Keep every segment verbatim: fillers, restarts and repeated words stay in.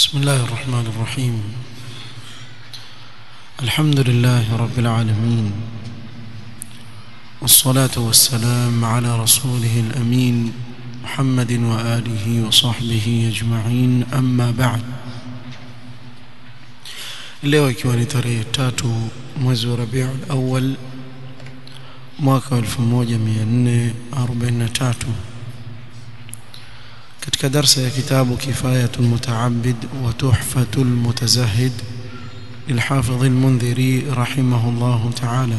بسم الله الرحمن الرحيم. الحمد لله رب العالمين، والصلاة والسلام على رسوله الأمين محمد وآله وصحبه أجمعين، أما بعد. leo ikiwa ni tarehe tatu mwezi wa Rabiul Awwal mwaka elfu moja mia nne arobaini na tatu, katika darsa ya kitabu Kifayatul Muta'abbid wa Tuhfatul Mutazahhid للحافظ المنذري رحمه الله تعالى,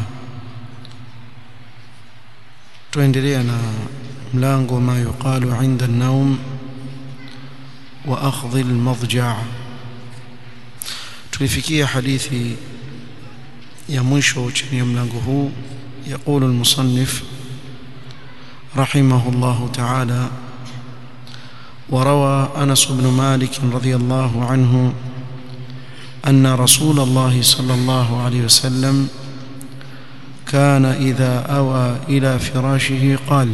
tuendelea na mlango ma yuqalu 'inda an-nawm wa akhdhi al-madja'. tulifikia hadithi ya mwisho chini ya mlango huu. يقول المصنف رحمه الله تعالى: وروى أنس بن مالك رضي الله عنه أن رسول الله صلى الله عليه وسلم كان إذا أوى إلى فراشه قال.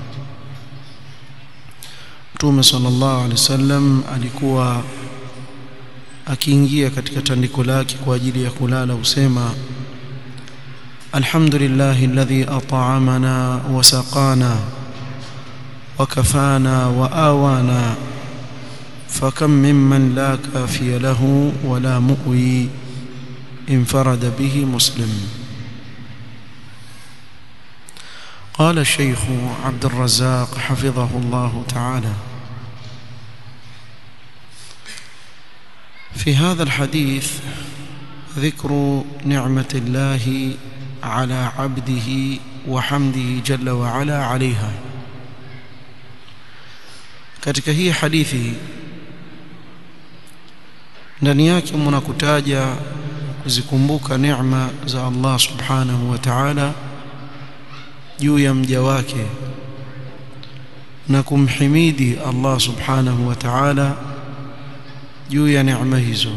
Mtume sallallahu alaihi wasallam alikuwa akiingia katika tandiko lake kwa ajili ya kulala usema: alhamdulillahi alladhi at'amana wa saqana wa kafana wa awana fakam mimman la kafiya lahu wa la mu'wi انفرد به مسلم. قال الشيخ عبد الرزاق حفظه الله تعالى: في هذا الحديث ذكر نعمة الله على عبده وحمده جل وعلا عليها. katika hii hadithi ndani yake mnakutaja kuzikumbuka neema za Allah subhanahu wa ta'ala juu ya mja wake na kumhimidi Allah subhanahu wa ta'ala juu ya neema hizo.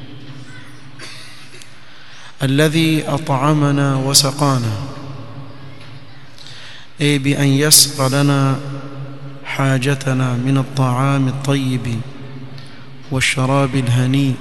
alladhi at'amana wa saqana, ay bi an yasqa lana حاجتنا من الطعام الطيب والشراب الهني,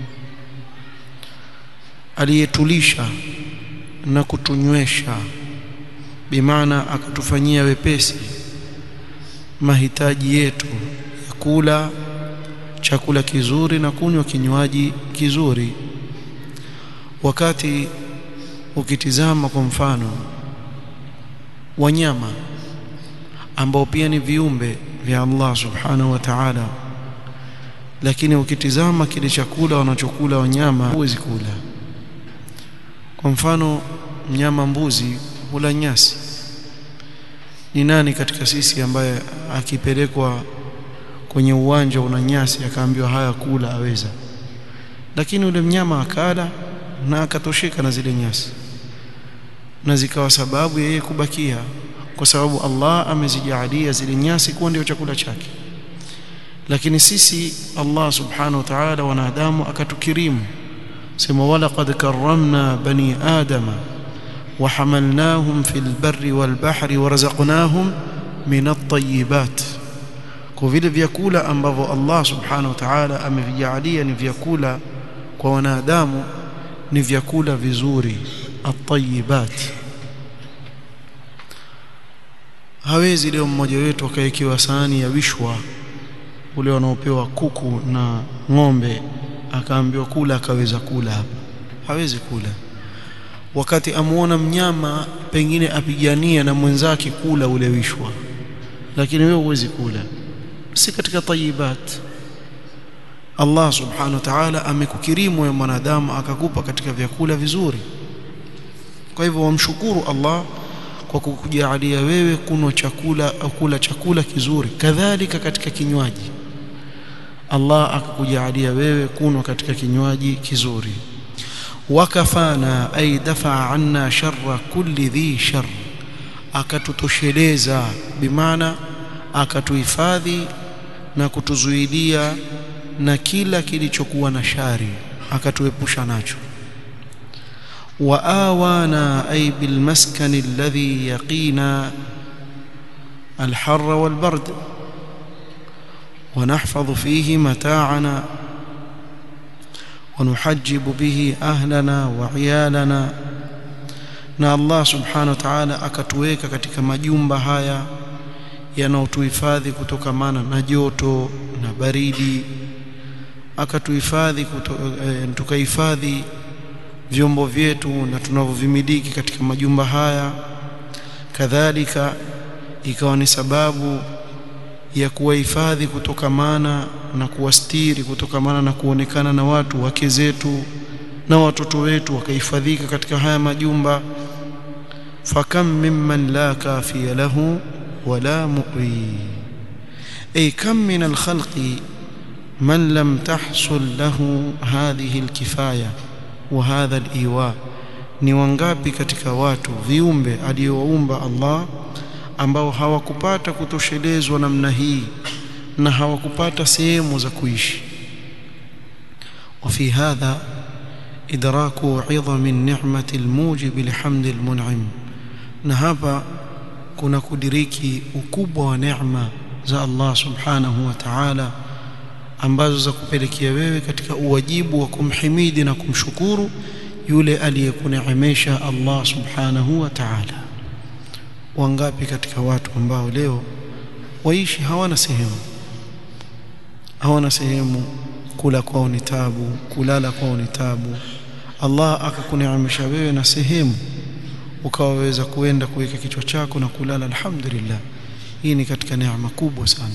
aliyetulisha na kutunywesha, bimaana akatufanyia wepesi mahitaji yetu ya kula chakula kizuri na kunywa kinywaji kizuri. Wakati ukitizama kwa mfano wanyama ambao pia ni viumbe vya Allah subhanahu wa ta'ala, lakini ukitizama kile chakula wanachokula wanyama huwezi kula. Kwa mfano mnyama mbuzi hula nyasi. Ni nani katika sisi ambaye akipelekwa kwenye uwanja una nyasi akaambiwa haya kula aweza? Lakini yule mnyama akala na akatosheka na zile nyasi na zikawa sababu yeye kubakia, kwa sababu Allah amezijalia zile nyasi kuwa ndio chakula chake. Lakini sisi Allah subhanahu wa ta'ala wanadamu akatukirimu, sema walaqad karramna bani adama wa hamalnahum fil barri wal bahri warazaqnahum min at-tayyibat. Kwa vile vyakula ambavyo Allah subhanahu wa ta'ala amevijalia ni vyakula kwa wanadamu ni vyakula vizuri, at-tayyibat. Hawezi leo mmoja wetu akaekewa sahani ya wishwa ule wanaopewa kuku na ng'ombe akaambiwa kula akaweza kula hapa, hawezi kula. Wakati amuona mnyama pengine apigania na mwenzake kula ule wishwa, lakini wewe huwezi kula, si katika tayyibat. Allah subhanahu wa ta'ala amekukirimu wewe mwanadamu akakupa katika vyakula vizuri. Kwa hivyo wamshukuru Allah kwa kukujalia wewe kunywa chakula au kula chakula kizuri. Kadhalika katika kinywaji Allah akakujalia wewe kunywa katika kinywaji kizuri. wakafana ay dafa anna sharra kulli dhi shar, akatutosheleza bimaana akatuhifadhi na kutuzuilia na kila kilichokuwa na shari, akatuepusha nacho. وآوانا أي بالمسكن الذي يقينا الحر والبرد ونحفظ فيه متاعنا ونحجب به أهلنا وعيالنا. na Allah subhanahu wa ta'ala akatuweka katika majumba haya yanayotuhifadhi kutokamana na joto na baridi, akatuhifadhi e, tukahifadhi vyombo vyetu na tunavyovimiliki katika majumba haya. Kadhalika ikawa ni sababu ya kuwahifadhi kutokamana na kuwastiri kutokamana na kuonekana na watu, wake zetu na watoto wetu wakahifadhika katika haya majumba. fakam mimman la kafiya lahu wala mu'i, ay kam min al-khalqi man lam tahsul lahu hadhihi al-kifaya wa hadha al-iwa. Ni wangapi katika watu viumbe aliyowaumba Allah ambao hawakupata kutoshelezwa namna hii na hawakupata sehemu za kuishi. وفي هذا إدراك عظم النعمة الموجب لحمد المنعم. na hapa kuna kudiriki ukubwa wa neema za Allah subhanahu wa ta'ala ambazo za kupelekea wewe katika uwajibu wa kumhimidi na kumshukuru yule aliyekuneemesha Allah subhanahu wa ta'ala. Wangapi katika watu ambao leo waishi hawana sehemu, hawana sehemu, kula kwao ni tabu, kulala kwao ni tabu. Allah akakuneemesha wewe na sehemu ukaweza kuenda kuweka kichwa chako na kulala, alhamdulillah. Hii ni katika neema kubwa sana.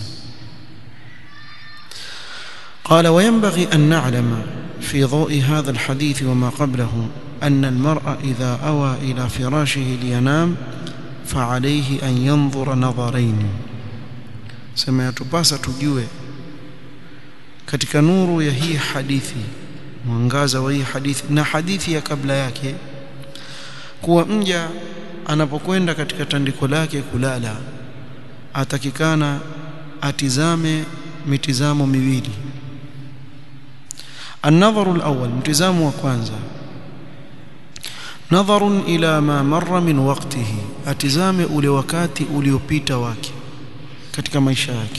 قال وينبغي أن نعلم في ضوء هذا الحديث وما قبله أن المرء إذا أوى إلى فراشه لينام فعليه أن ينظر نظرين. سما yatupasa tujue katika nuru ya hii hadithi, mwangaza wa hii hadithi na hadithi ya kabla yake, kuwa mja anapokwenda katika tandiko lake kulala atakikana atizame mitizamo miwili. النظر الأول متزام وكwanza نظر إلى ما مر من وقته, atizame ule wakati uliopita wake katika maisha yake.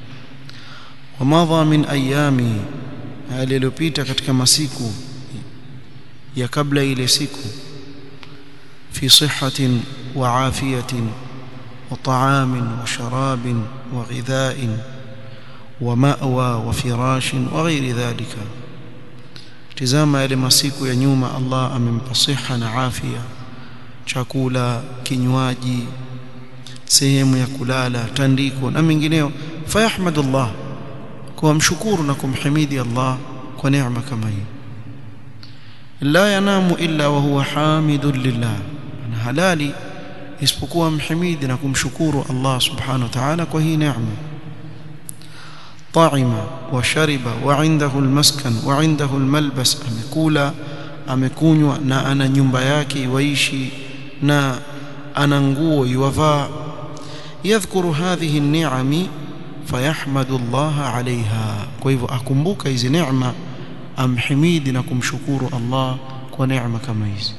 ومضى من أيامه, aliyopita katika masiku ya kabla ile siku. في صحة وعافية وطعام وشراب وغذاء ومأوى وفراش وغير ذلك. tizama yale masiku ya nyuma, Allah amempa siha na afya, chakula, kinywaji, sehemu ya kulala, tandiko na mengineo. Fayahmadullah, kwa mshukuru na kumhimidi Allah kwa neema kama hii. La yanamu illa wa huwa hamidun lillah, na halali isipokuwa mhimidi na kumshukuru Allah subhanahu wa ta'ala kwa hii neema. طعم وشرب وعنده المسكن وعنده الملبس, amekula amekunywa na ana nyumba yake waishi na ana nguo yavaa. yadhkuru hadhihi an-ni'ami fayahmadu Allah 'alayha, kwa hivyo akumbuka hizi neema, amhimidi na kumshukuru Allah kwa neema kama hizi.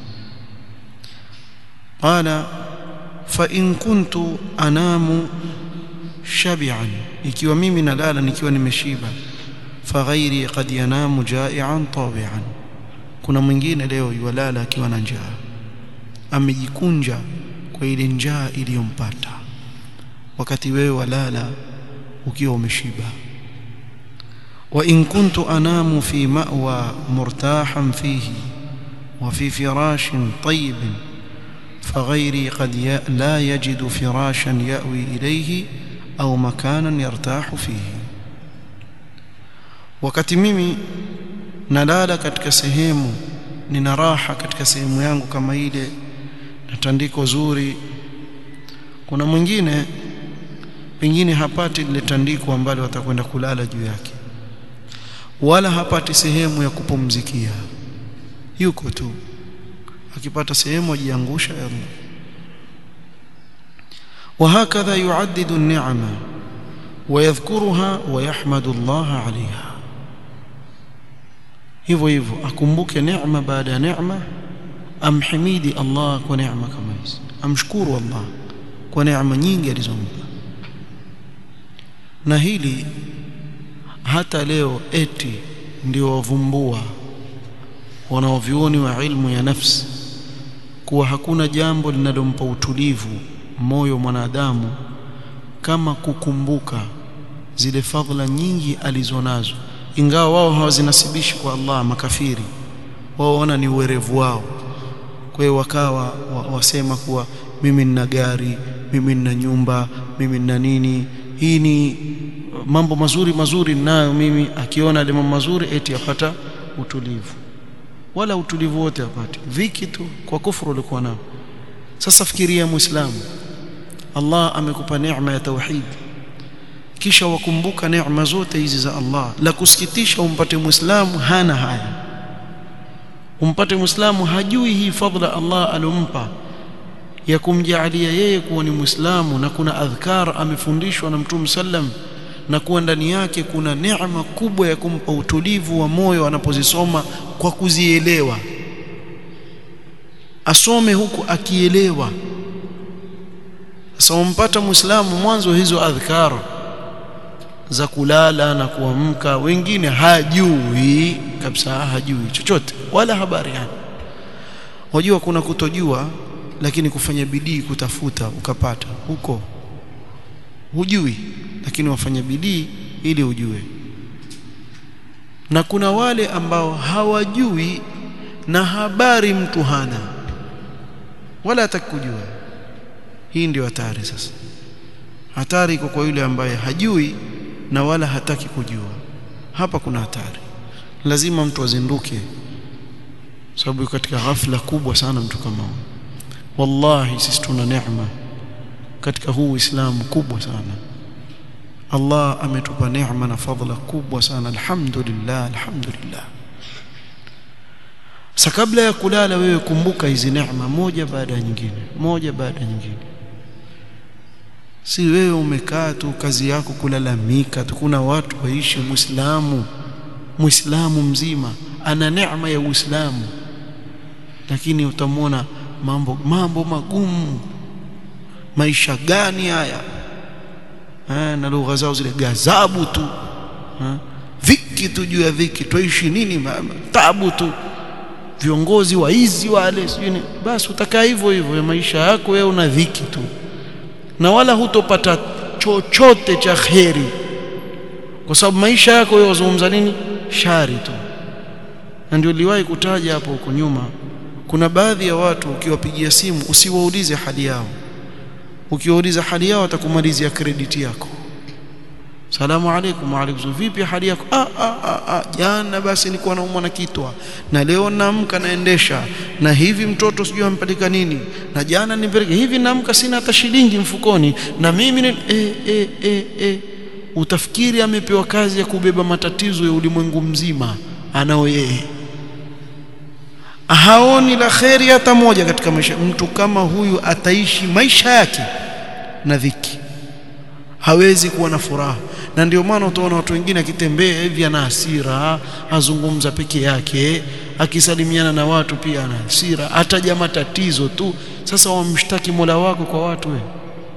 qala fa in kuntu anamu shabi'an, ikiwa mimi nalala nikiwa nimeshiba. fa ghairi qad yanamu ja'ian tabi'an, kuna mwingine leo yulala akiwa na njaa, amejikunja kwa ile njaa iliyompata, wakati wewe walala ukiwa umeshiba. wa in kuntu anamu fi ma'wa murtahan fihi wa fi firashin tayyibin fa ghairi qad la yajidu firashan ya'wi ilayhi au makanan yartahu fihi, wakati mimi nalala katika sehemu nina raha katika sehemu yangu kama ile na tandiko zuri, kuna mwingine pengine hapati ile tandiko ambalo atakwenda kulala juu yake, wala hapati sehemu ya kupumzikia, yuko tu akipata sehemu ajiangusha ya Allah. وهكذا يعدد النعمة ويذكرها ويحمد الله عليها. hivyo hivyo akumbuke neema baada ya neema, amhimidi Allah kwa neema kama hizi, amshukuru Allah kwa neema nyingi alizompa. na hili hata leo eti ndio wavumbua wanaovioni wa ilmu ya nafsi kuwa hakuna jambo linalompa utulivu moyo mwanadamu kama kukumbuka zile fadhila nyingi alizonazo, ingawa wao hawazinasibishi kwa Allah. Makafiri wao wana ni uwerevu wao, kwa hiyo wakawa wasema kuwa mimi nina gari, mimi nina nyumba, mimi nina nini, hii ni mambo mazuri mazuri ninayo mimi. Akiona ile mambo mazuri eti apata utulivu, wala utulivu wote apate viki tu kwa kufuru alikuwa nao. Sasa fikiria Muislamu, Allah amekupa neema ya tauhid, kisha wakumbuka neema zote hizi za Allah. La kusikitisha umpate Muislamu hana haya, umpate Muislamu hajui hii fadhila Allah alompa ya kumjaalia yeye kuwa ni Muislamu, na kuna adhkar amefundishwa na Mtume sallam, na kuwa ndani yake kuna neema kubwa ya kumpa utulivu wa moyo anapozisoma kwa kuzielewa. Asome huku akielewa. Sasa umpata Muislamu mwanzo hizo adhkar za kulala na kuamka, wengine hajui kabisa, hajui chochote wala habari yani. Wajua kuna kutojua lakini kufanya bidii kutafuta ukapata huko, hujui lakini wafanya bidii ili ujue. Na kuna wale ambao hawajui na habari mtu hana wala hatakujua. Hii ndio hatari. Sasa hatari iko kwa yule ambaye hajui na wala hataki kujua. Hapa kuna hatari, lazima mtu azinduke, sababu katika ghafla kubwa sana mtu kama huyo. Wallahi sisi tuna neema katika huu Uislamu kubwa sana. Allah ametupa neema na fadhila kubwa sana, alhamdulillah, alhamdulillah. Sasa kabla ya kulala wewe kumbuka hizi neema moja baada ya nyingine, moja baada ya nyingine. Si wewe umekaa tu kazi yako kulalamika tu. Kuna watu waishi Muislamu, Muislamu mzima ana neema ya Uislamu, lakini utamwona mambo mambo magumu. Maisha gani haya? Eh, na lugha zao zile gazabu tu, eh, viki tu juu ya viki, tuishi nini mama, tabu tu, viongozi waizi wale sijui. Basi utakaa hivyo hivyo maisha yako wewe, una dhiki tu na wala hutopata chochote cha kheri, kwa sababu maisha yako wewe wazungumza nini? Shari tu. Na ndio liwahi kutaja hapo huko nyuma, kuna baadhi ya watu ukiwapigia simu usiwaulize hali yao. Ukiwauliza hali yao atakumalizia credit yako. Salamu alaykum, wa alaykum, vipi hali yako? Ah ah ah, ah. Jana basi nilikuwa naumwa na kitwa, na leo naamka naendesha, na hivi mtoto sijui ampeleka nini, na jana nipeleke hivi, naamka sina hata shilingi mfukoni, na mimi ni eh eh eh eh. Utafikiri amepewa kazi ya kubeba matatizo ya ulimwengu mzima anao yeye. Haoni la kheri hata moja katika maisha. Mtu kama huyu ataishi maisha yake na dhiki, hawezi kuwa na furaha. Na ndio maana utaona watu wengine akitembea hivi ana hasira, azungumza peke yake, akisalimiana na watu pia ana hasira, ataja matatizo tu. Sasa wamshtaki Mola wako kwa watu wewe,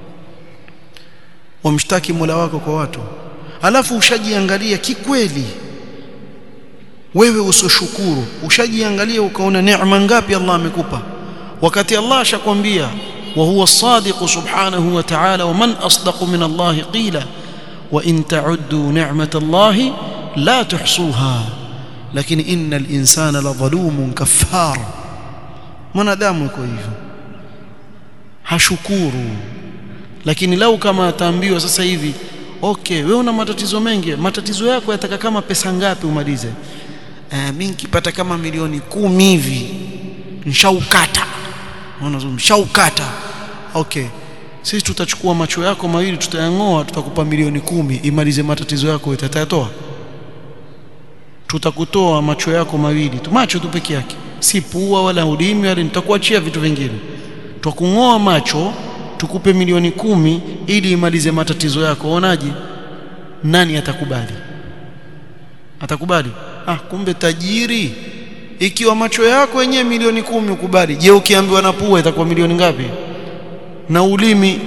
wamshtaki Mola wako kwa watu, alafu ushajiangalia kikweli wewe usoshukuru. Ushajiangalia ukaona neema ngapi Allah amekupa, wakati Allah ashakwambia wa huwa as-sadiq subhanahu wa ta'ala, wa man asdaqu min Allah qila wa in ta'uddu ni'mata Allah la tuhsuha, lakini innal insana la dhalumun kaffar. Mwanadamu yuko hivyo, hashukuru. Lakini lau kama ataambiwa sasa hivi, okay wewe una matatizo mengi, matatizo yako yataka kama pesa ngapi umalize? Eh, mimi nikipata kama milioni kumi hivi nishaukata. Unaona zoom nishaukata. Okay, sisi tutachukua macho yako mawili tutayangoa, tutakupa milioni kumi imalize matatizo yako, itatoa? Tutakutoa macho yako mawili tu, macho tu peke yake, si pua wala ulimi wala, nitakuachia vitu vingine. Tukungoa macho tukupe milioni kumi ili imalize matatizo yako. Unaje? Nani atakubali? Atakubali? Ah, kumbe tajiri. Ikiwa macho yako yenyewe milioni kumi ukubali, je ukiambiwa na pua itakuwa milioni ngapi? Na ulimi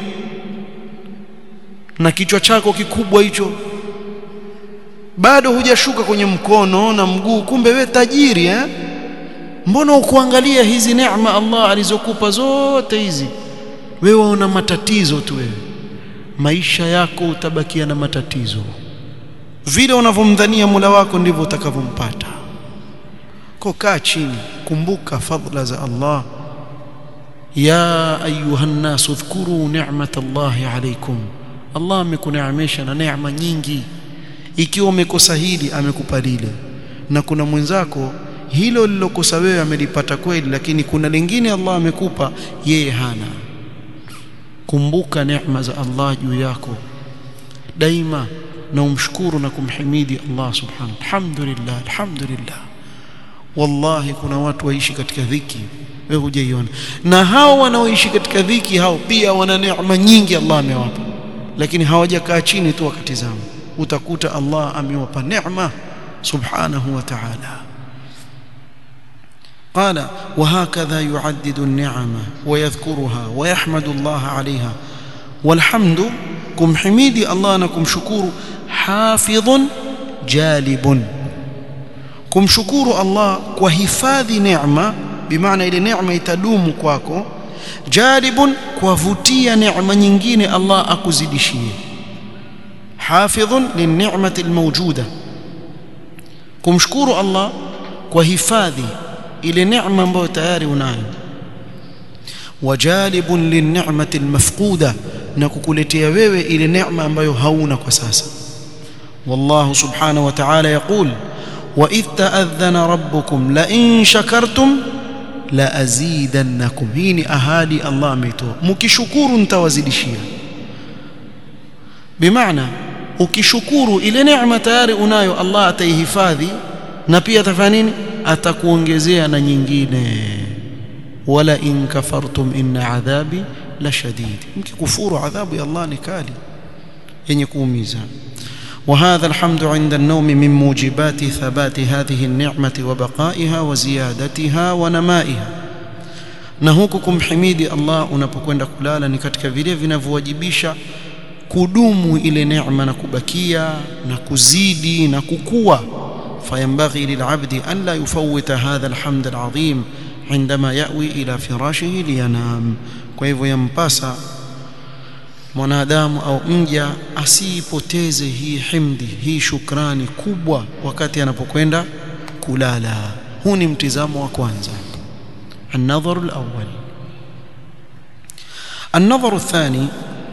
na kichwa chako kikubwa hicho, bado hujashuka kwenye mkono na mguu, kumbe we tajiri eh? mbona ukuangalia hizi neema Allah alizokupa zote hizi, wewe una matatizo tu? Wewe maisha yako utabakia na matatizo. Vile unavyomdhania Mola wako ndivyo utakavyompata. Kaa chini, kumbuka fadhila za Allah. Ya ayuhan nasu dhkuru ni'matallahi alaykum, Allah amekuneemesha na neema nyingi. Ikiwa umekosa hili amekupa lile, na kuna mwenzako hilo lilokosa wewe amelipata kweli, lakini kuna lingine Allah amekupa yeye hana. Kumbuka neema za Allah juu yako daima, na umshukuru na kumhimidi Allah subhanahu. Alhamdulillah, alhamdulillah. Wallahi kuna watu waishi katika dhiki wewe hujaiona, na hao wanaoishi katika dhiki hao pia wana neema nyingi Allah amewapa, lakini hawajakaa chini tu wakatizama. Utakuta Allah amewapa neema subhanahu wa ta'ala. قال وهكذا يعدد النعم ويذكرها ويحمد الله عليها. والحمد كم حميدي الله نكم شكور حافظ جالب، كم شكور الله وحفاظ نعمة بمعنى إلى نعمة تدوم kwako، جالب kuvutia neema nyingine Allah akuzidishie. حافظ للنعمة الموجودة، kumshukuru Allah kwa hifadhi ile neema ambayo tayari unayo. Wajalibun linni'mati almafquda, na kukuletea wewe ile neema ambayo hauna kwa sasa. Wallahu subhanahu wa ta'ala yaqul wa idh ta'adhana rabbukum la in shakartum la azidannakum. Hii ni ahadi Allah ametoa, mkishukuru nitawazidishia. Bimaana ukishukuru ile neema tayari unayo Allah ataihifadhi, na pia atafanya nini? Atakuongezea na nyingine. Wala in kafartum inna adhabi la shadid, mkikufuru adhabu ya Allah ni kali yenye kuumiza. وهذا الحمد عند النوم من موجبات ثبات هذه النعمة وبقائها وزيادتها ونمائها. na huku kumhimidi Allah unapokwenda kulala ni katika vile vinavyowajibisha kudumu ile neema na kubakia na kuzidi na kukua. فينبغي للعبد أن لا يفوت هذا الحمد العظيم عندما يأوي إلى فراشه لينام. kwa hivyo yampasa mwanadamu au mja asipoteze hii himdi, hii shukrani kubwa wakati anapokwenda kulala. Huu ni mtizamo wa kwanza, النظر الأول. النظر الثاني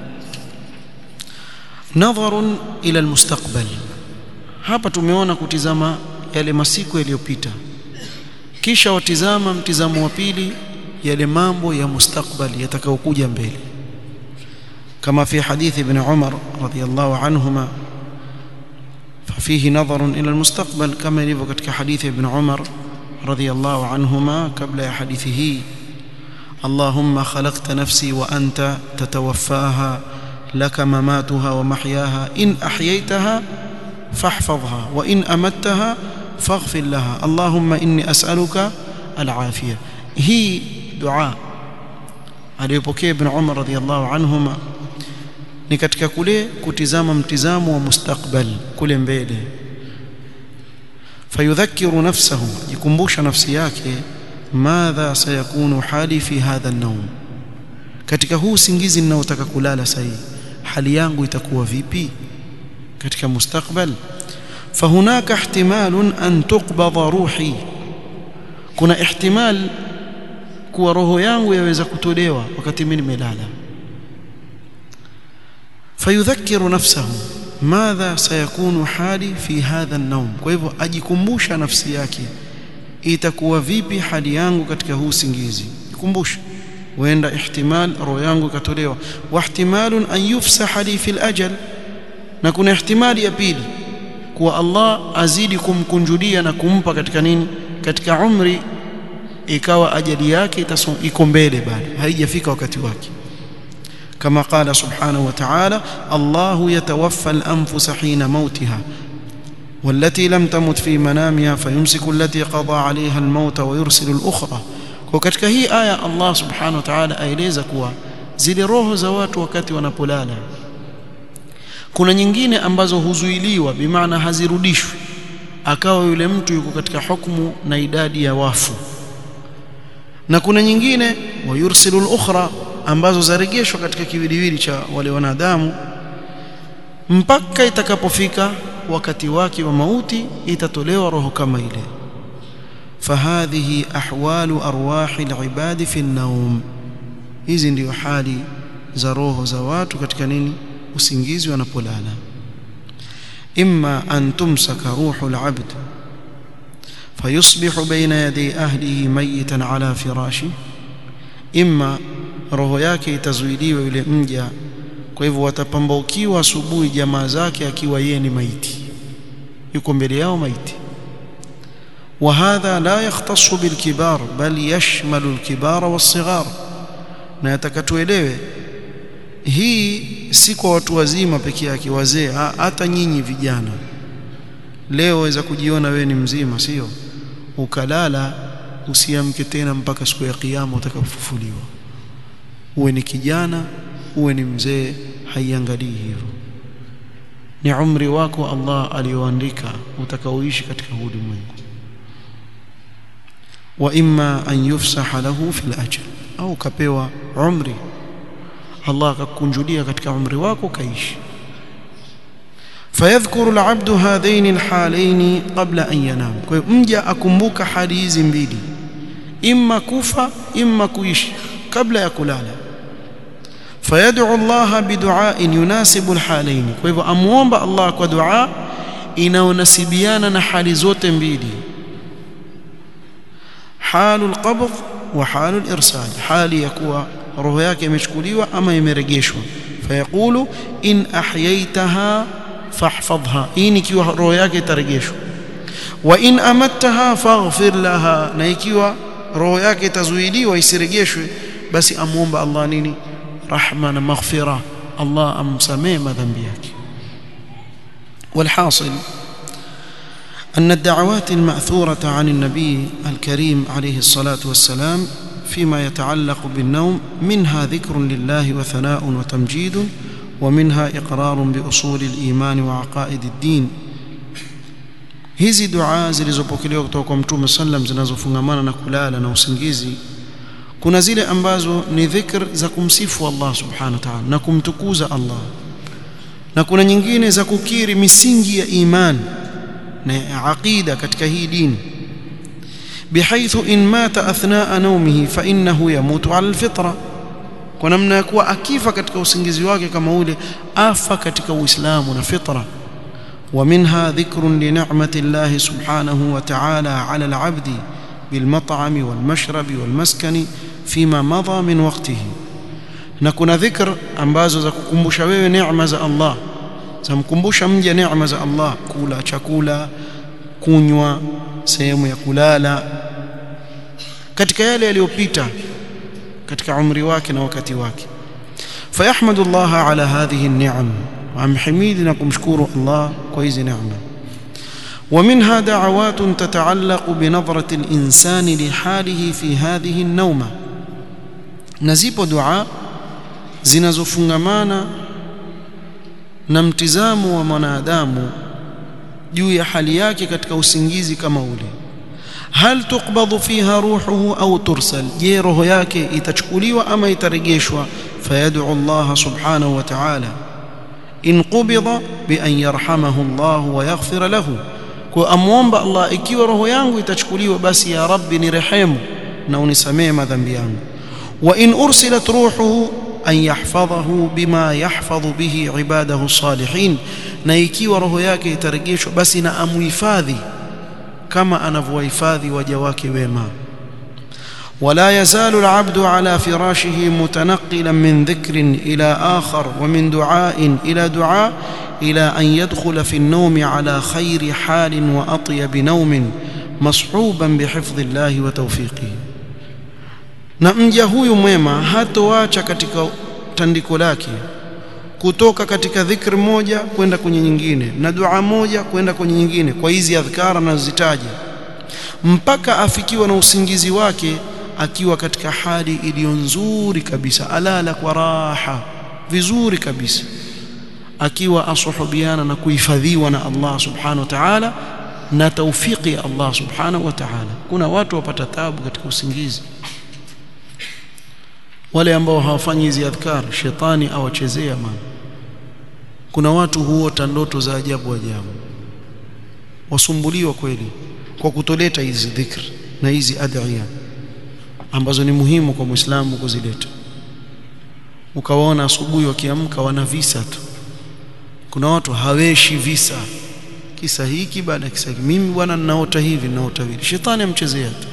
نظر إلى المستقبل. Hapa tumeona kutizama yale masiku yaliyopita, kisha watizama mtizamo wa pili yale mambo ya mustakbali yatakayokuja mbele. كما في حديث ابن عمر رضي الله عنهما ففيه نظر إلى المستقبل، كما يلي في حديث ابن عمر رضي الله عنهما قبل حديثه: اللهم خلقت نفسي وأنت تتوفاها، لك مماتها ومحياها، إن أحييتها فاحفظها وإن أمتها فاغفر لها، اللهم إني أسألك العافية. هي دعاء aliyopokea Ibn Umar radhiyallahu anhuma, ni katika kule kutizama mtizamo wa mustakbal kule mbele. Fayudhakiru nafsahu, jikumbusha nafsi yake, madha sayakunu hali fi hadha an-nawm, katika huu usingizi ninaotaka kulala sahi, hali yangu itakuwa vipi katika mustakbal. Fahunaka ihtimalun an tuqbada ruhi, kuna ihtimal kuwa roho yangu yaweza kutolewa wakati mimi nimelala. Fayudhakiru nafsahu madha sayakunu hali fi hadha an-nawm, kwa hivyo ajikumbusha nafsi yake itakuwa vipi hali yangu katika huu usingizi. Kumbusha, huenda ihtimal roho yangu ikatolewa. Wa ihtimalun an yufsaha li fil ajal, na kuna ihtimali ya pili kuwa Allah azidi kumkunjulia na kumpa katika nini, katika umri, ikawa ajali yake iko mbele bado haijafika wakati wake. Kama qala subhanahu wa ta'ala: Allahu yatawaffa al-anfusa hina mautiha wallati lam tamut fi manamiha fayumsiku allati qada 'alayha al-mauta wa yursilu al-ukhra. Kwa katika hii aya Allah subhanahu wa ta'ala aeleza kuwa zile roho za watu wakati wanapolala, kuna nyingine ambazo huzuiliwa, bimaana hazirudishwi, akawa yule mtu yuko katika hukumu na idadi ya wafu, na kuna nyingine wayursilu al-ukhra ambazo zaregeshwa katika kiwiliwili cha wale wanadamu mpaka itakapofika wakati wake wa mauti itatolewa roho kama ile. Fahadhihi ahwalu arwahi al-ibadi fi an-nawm, hizi ndio hali za roho za watu katika nini, usingizi wanapolala. Imma an tumsaka ruhu al-abd fayusbihu baina yaday ahlihi mayitan ala firashi, imma roho yake itazuiliwa yule mja, kwa hivyo watapambaukiwa asubuhi jamaa zake akiwa yeye ni maiti, yuko mbele yao maiti. Wa hadha la yakhtassu bil kibar bal yashmalu al kibar was sighar, na yatakatuelewe hii si kwa watu wazima pekee yake, wazee, hata nyinyi vijana leo waweza kujiona wewe ni mzima, sio? Ukalala usiamke tena mpaka siku ya kiyama utakapofufuliwa. Uwe ni kijana, uwe ni mzee, haiangalii hivyo. Ni umri wako Allah alioandika utakaoishi katika ulimwengu. Wa imma an yufsaha lahu fil ajr, au kapewa umri Allah akakunjulia katika umri wako kaishi. Fayadhkuru al-abdu hadhaini al-halaini qabla an yanam, kwa hiyo mja akumbuka hali hizi mbili, imma kufa imma kuishi kabla ya kulala. Fayad'u Allah bidu'ain yunasibu al-halaini, kwa hivyo amuomba Allah kwa dua inaonasibiana na hali zote mbili, halul qabd wa halul irsal, hali ya kuwa roho yake imechukuliwa ama imerejeshwa. Fayaqulu in ahyaytaha fahfadhha, in ikiwa roho yake itarejeshwa, wa in amattaha faghfir laha, na ikiwa roho yake itazuiliwa isirejeshwe basi amuomba Allah nini, rahma na maghfira, Allah amsamee madhambi yake. والحاصل أن الدعوات المأثورة عن النبي الكريم عليه الصلاة والسلام فيما يتعلق بالنوم منها ذكر لله وثناء وتمجيد، ومنها إقرار بأصول الإيمان وعقائد الدين. hizi dua zilizopokelewa kutoka kwa Mtume sallam zinazofungamana na kulala na usingizi, kuna zile ambazo ni dhikr za kumsifu Allah subhanahu wa ta'ala na kumtukuza Allah, na kuna nyingine za kukiri misingi ya iman na aqida katika hii dini, bihaythu in mata athnaa nawmihi fa innahu yamutu ala alfitra, kwa namna ya kuwa akifa katika usingizi wake kama ule afa katika Uislamu na fitra. ومنها ذكر لنعمة الله سبحانه وتعالى على العبد بالمطعم والمشرب والمسكن فيما مضى من وقته، نكون ذكر ambazo za kukumbusha wewe neema za Allah, zamkumbusha mja neema za Allah, kula chakula, kunywa, sehemu ya kulala, katika yale yaliyopita katika umri wake na wakati wake. فيحمد الله على هذه النعم، وامحميد نكمشكور الله كويس نعمة. ومنها دعوات تتعلق بنظرة الإنسان لحاله في هذه النومة، نزيب دعاء zinazofungamana na mtizamo wa mwanadamu juu ya hali yake katika usingizi kama ule. Hal tuqbadhu fiha ruhuhu au tursal, je roho yake itachukuliwa ama itarejeshwa? Fayad'u Allah subhanahu wa ta'ala in qubida bi an yarhamahu Allah wa yaghfir lahu, kwa amuomba Allah ikiwa roho yangu itachukuliwa basi ya Rabbi nirehemu na unisamee madhambi yangu. Wa in ursilat ruhuhu an yahfadhahu bima yahfadhu bihi ibadahu salihin, na ikiwa roho yake itarejeshwa basi na amuhifadhi kama anavyohifadhi waja wake wema. ولا يزال العبد على فراشه متنقلا من ذكر إلى آخر ومن دعاء إلى دعاء إلى أن يدخل في النوم على خير حال وأطيب نوم مصحوبا بحفظ الله وتوفيقه. na mja huyu mwema hatoacha katika tandiko lake kutoka katika dhikr moja kwenda kwenye nyingine na dua moja kwenda kwenye nyingine, kwa hizi adhkara nazitaja, mpaka afikiwa na usingizi wake akiwa katika hali iliyo nzuri kabisa, alala kwa raha vizuri kabisa, akiwa asuhubiana na kuhifadhiwa na Allah subhanahu wa ta'ala na tawfiki ya Allah subhanahu wa ta'ala. Kuna watu wapata taabu katika usingizi, wale ambao hawafanyi hizi adhkar shetani awachezea maana kuna watu huota ndoto za ajabu ajabu wasumbuliwa kweli kwa kutoleta hizi dhikr na hizi adhiya ambazo ni muhimu kwa Muislamu kuzileta. Ukawaona asubuhi wakiamka wana visa tu. Kuna watu haweshi visa, kisa hiki baada kisa hiki, mimi bwana ninaota hivi ninaota hivi. Shetani amchezea tu.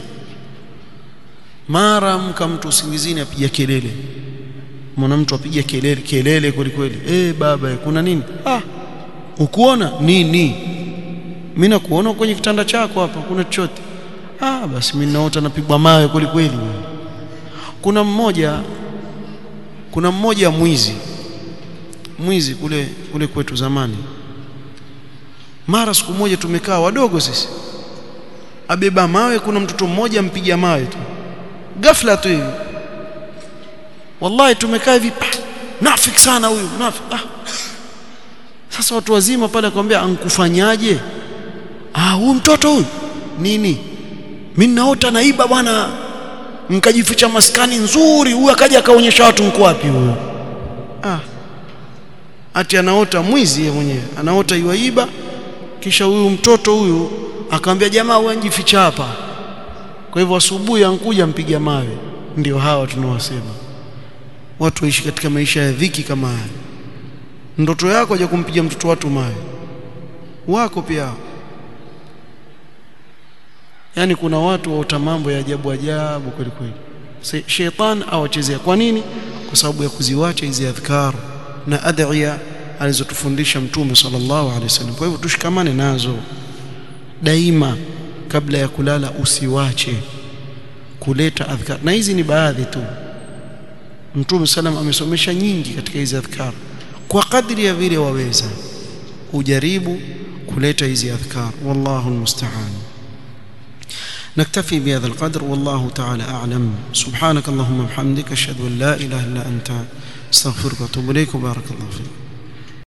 Mara mka mtu usingizini apiga kelele, mwana mtu apiga kelele kelele kweli kweli, eh baba kuna nini? Ah, ukuona nini? Mimi nakuona kwenye kitanda chako hapa, kuna chochote? Ah, basi mimi naota napigwa mawe kweli kweli. Kuna mmoja kuna mmoja mwizi mwizi kule kule kwetu zamani. Mara siku moja tumekaa wadogo sisi, abeba mawe, kuna mtoto mmoja mpiga mawe tu ghafla tu hivi, wallahi tumekaa hivi, nafiki sana huyu nafiki. Ah, sasa watu wazima pale akamwambia ankufanyaje? Ah, huyu mtoto huyu nini, mimi naota naiba bwana, nikajificha maskani nzuri, huyu akaja akaonyesha watu mko wapi huyo. Ah, ati anaota mwizi yeye mwenyewe, anaota yuaiba, kisha huyu mtoto huyu akamwambia jamaa wewe njificha hapa. Kwa hivyo asubuhi ankuja mpiga mawe. Ndio hawa tunawasema watu waishi katika maisha ya dhiki kama haya. Ndoto yako haja kumpiga mtoto watu mawe wako pia. Yani kuna watu waota mambo ya ajabu ajabu kweli kweli. Shetani awachezea. Kwa nini? Kwa sababu ya kuziwacha hizi adhkar na adhiya alizotufundisha Mtume sallallahu alaihi wasallam. Kwa hivyo tushikamane nazo daima. Kabla ya kulala usiwache kuleta adhkar, na hizi ni baadhi tu. Mtume sallam amesomesha nyingi katika hizi adhkar. Kwa kadri ya vile waweza ujaribu kuleta hizi adhkar. Wallahu almusta'an. نكتفي بهذا القدر والله تعالى أعلم. سبحانك اللهم وبحمدك أشهد أن لا إله إلا أنت استغفرك وأتوب إليك وبارك الله فيك.